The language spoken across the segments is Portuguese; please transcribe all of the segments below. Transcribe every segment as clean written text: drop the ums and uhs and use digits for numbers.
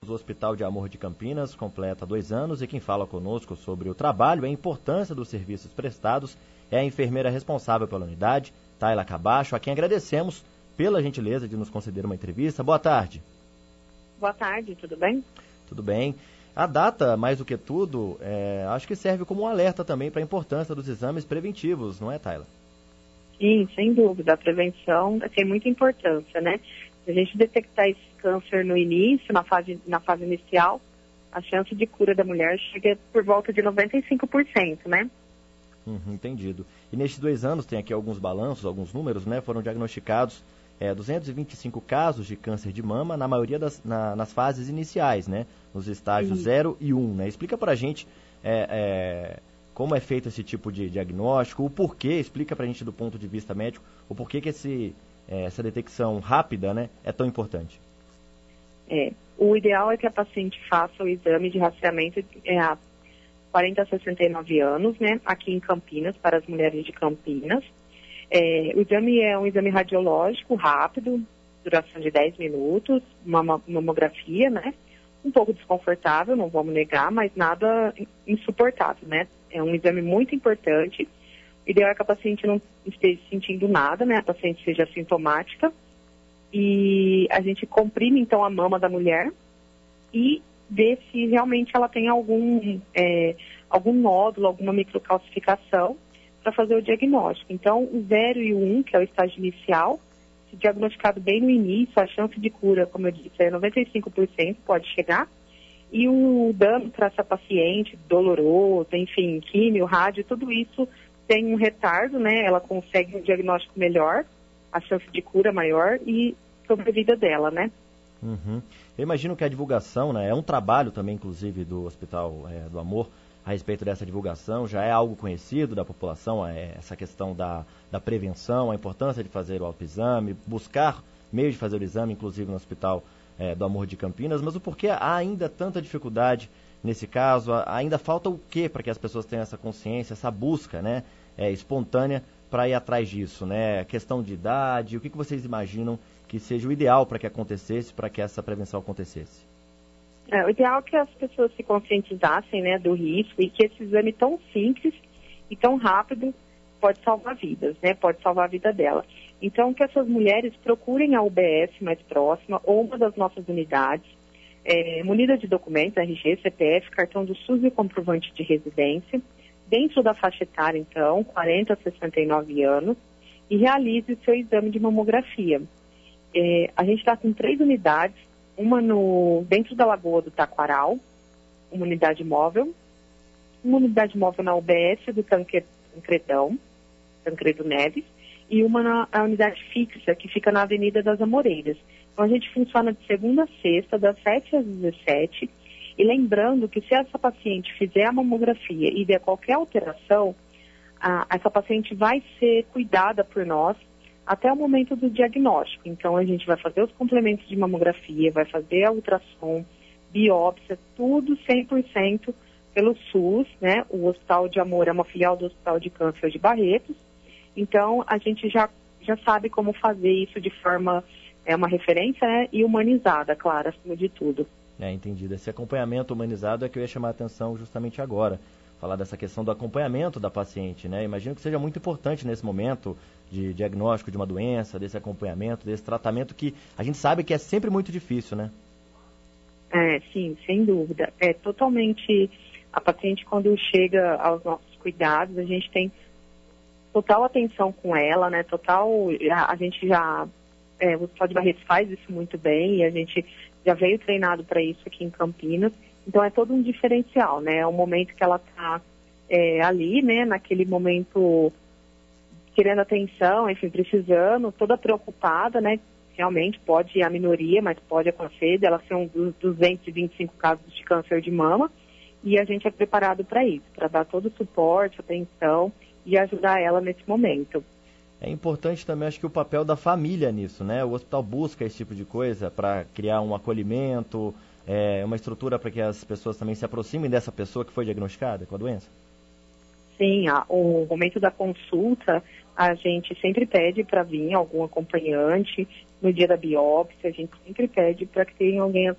O Hospital de Amor de Campinas completa 2 anos e quem fala conosco sobre o trabalho e a importância dos serviços prestados é a enfermeira responsável pela unidade, Tayla Cabacho, a quem agradecemos pela gentileza de nos conceder uma entrevista. Boa tarde. Boa tarde, tudo bem? Tudo bem. A data, mais do que tudo, acho que serve como um alerta também para a importância dos exames preventivos, não é, Tayla? Sim, sem dúvida. A prevenção tem muita importância, né? Se a gente detectar esse câncer no início, na fase inicial, a chance de cura da mulher chega por volta de 95%, né? Entendido. E nestes 2 anos, tem aqui alguns balanços, alguns números, né? Foram diagnosticados 225 casos de câncer de mama, na maioria nas fases iniciais, né? Nos estágios 0 e 1, né? Explica pra gente como é feito esse tipo de diagnóstico, o porquê, explica pra gente do ponto de vista médico, o porquê que essa detecção rápida, né, é tão importante. O ideal é que a paciente faça o exame de rastreamento há 40 a 69 anos, né? Aqui em Campinas, para as mulheres de Campinas. O exame é um exame radiológico rápido, duração de 10 minutos, uma mamografia, né? Um pouco desconfortável, não vamos negar, mas nada insuportável, né? É um exame muito importante. O ideal é que a paciente não esteja sentindo nada, né? A paciente seja assintomática. E a gente comprime, então, a mama da mulher e vê se realmente ela tem algum nódulo, alguma microcalcificação, para fazer o diagnóstico. Então, o 0 e o 1, que é o estágio inicial, se diagnosticado bem no início, a chance de cura, como eu disse, é 95%, pode chegar. E o dano para essa paciente, doloroso, enfim, químio, rádio, tudo isso tem um retardo, né? Ela consegue um diagnóstico melhor, a chance de cura maior e sobrevida dela, né? Eu imagino que a divulgação, né, é um trabalho também, inclusive, do Hospital do Amor, a respeito dessa divulgação, já é algo conhecido da população, essa questão da prevenção, a importância de fazer o autoexame, buscar meios de fazer o exame, inclusive no Hospital do Amor de Campinas, mas o porquê há ainda tanta dificuldade nesse caso? Ainda falta o quê para que as pessoas tenham essa consciência, essa busca, né, espontânea para ir atrás disso, né? Questão de idade, o que vocês imaginam que seja o ideal para que acontecesse, para que essa prevenção acontecesse? O ideal é que as pessoas se conscientizassem, né, do risco e que esse exame tão simples e tão rápido pode salvar vidas, né? Pode salvar a vida dela. Então, que essas mulheres procurem a UBS mais próxima ou uma das nossas unidades, munida de documentos, RG, CPF, cartão do SUS e comprovante de residência, dentro da faixa etária, então, 40 a 69 anos, e realize o seu exame de mamografia. A gente está com 3 unidades, uma dentro da Lagoa do Taquaral, uma unidade móvel na UBS do Tancredo Neves, e uma na unidade fixa, que fica na Avenida das Amoreiras. Então, a gente funciona de segunda a sexta, das 7 às 17, e lembrando que se essa paciente fizer a mamografia e der qualquer alteração, essa paciente vai ser cuidada por nós até o momento do diagnóstico. Então, a gente vai fazer os complementos de mamografia, vai fazer a ultrassom, biópsia, tudo 100% pelo SUS, né? O Hospital de Amor é uma filial do Hospital de Câncer de Barretos. Então, a gente já sabe como fazer isso de forma, uma referência, né? E humanizada, claro, acima de tudo. Entendido. Esse acompanhamento humanizado é que eu ia chamar a atenção justamente agora. Falar dessa questão do acompanhamento da paciente, né? Imagino que seja muito importante nesse momento de diagnóstico de uma doença, desse acompanhamento, desse tratamento que a gente sabe que é sempre muito difícil, né? Sim, sem dúvida. Totalmente, a paciente quando chega aos nossos cuidados, a gente tem total atenção com ela, né? A gente o Hospital de Barretos faz isso muito bem e a gente já veio treinado para isso aqui em Campinas. Então, é todo um diferencial, né? É um momento que ela está ali, né? Naquele momento querendo atenção, enfim, precisando, toda preocupada, né? Realmente pode a minoria, mas pode acontecer dela ser um dos 225 casos de câncer de mama. E a gente é preparado para isso, para dar todo o suporte, atenção e ajudar ela nesse momento. É importante também, acho que o papel da família nisso, né? O hospital busca esse tipo de coisa para criar um acolhimento, uma estrutura para que as pessoas também se aproximem dessa pessoa que foi diagnosticada com a doença? Sim, o momento da consulta, a gente sempre pede para vir algum acompanhante. No dia da biópsia, a gente sempre pede para que tenha alguém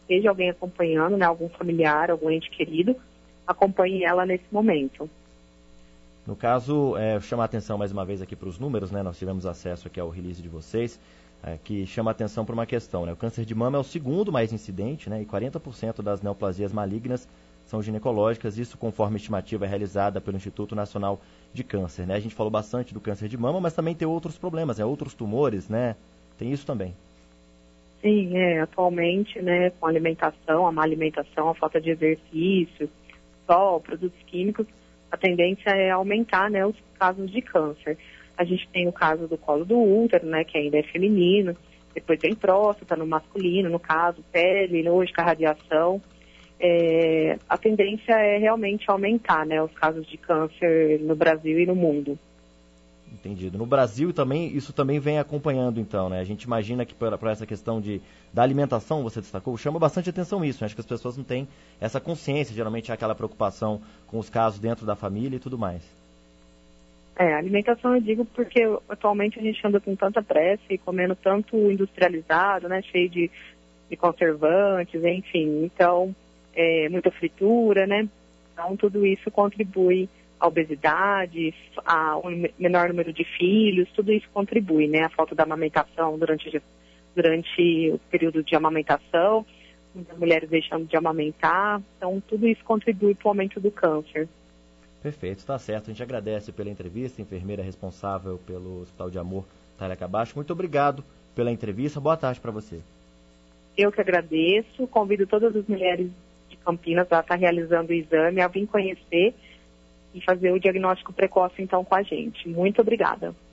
esteja alguém acompanhando, né, algum familiar, algum ente querido, acompanhe ela nesse momento. No caso, chamar a atenção mais uma vez aqui para os números, né? Nós tivemos acesso aqui ao release de vocês, que chama a atenção para uma questão, né? O câncer de mama é o segundo mais incidente, né? E 40% das neoplasias malignas são ginecológicas, isso conforme a estimativa realizada pelo Instituto Nacional de Câncer, né? A gente falou bastante do câncer de mama, mas também tem outros problemas, outros tumores, né? Tem isso também. Sim, atualmente, né, com a alimentação, a má alimentação, a falta de exercício, sol, produtos químicos, a tendência é aumentar, né, os casos de câncer. A gente tem o caso do colo do útero, né, que ainda é feminino, depois tem próstata no masculino, no caso, pele, hoje com a radiação. A tendência é realmente aumentar, né, os casos de câncer no Brasil e no mundo. Entendido. No Brasil também, isso também vem acompanhando, então, né? A gente imagina que por essa questão da alimentação, você destacou, chama bastante atenção isso, né? Acho que as pessoas não têm essa consciência, geralmente há aquela preocupação com os casos dentro da família e tudo mais. Alimentação eu digo porque atualmente a gente anda com tanta pressa e comendo tanto industrializado, né? Cheio de conservantes, enfim. Então, muita fritura, né? Então, tudo isso contribui a obesidade, a um menor número de filhos, tudo isso contribui, né? A falta da amamentação durante o período de amamentação, muitas mulheres deixando de amamentar, então tudo isso contribui para o aumento do câncer. Perfeito, está certo. A gente agradece pela entrevista, enfermeira responsável pelo Hospital de Amor, Thalia Kabashi. Muito obrigado pela entrevista, boa tarde para você. Eu que agradeço, convido todas as mulheres de Campinas a estar realizando o exame, a vir conhecer e fazer o diagnóstico precoce, então, com a gente. Muito obrigada.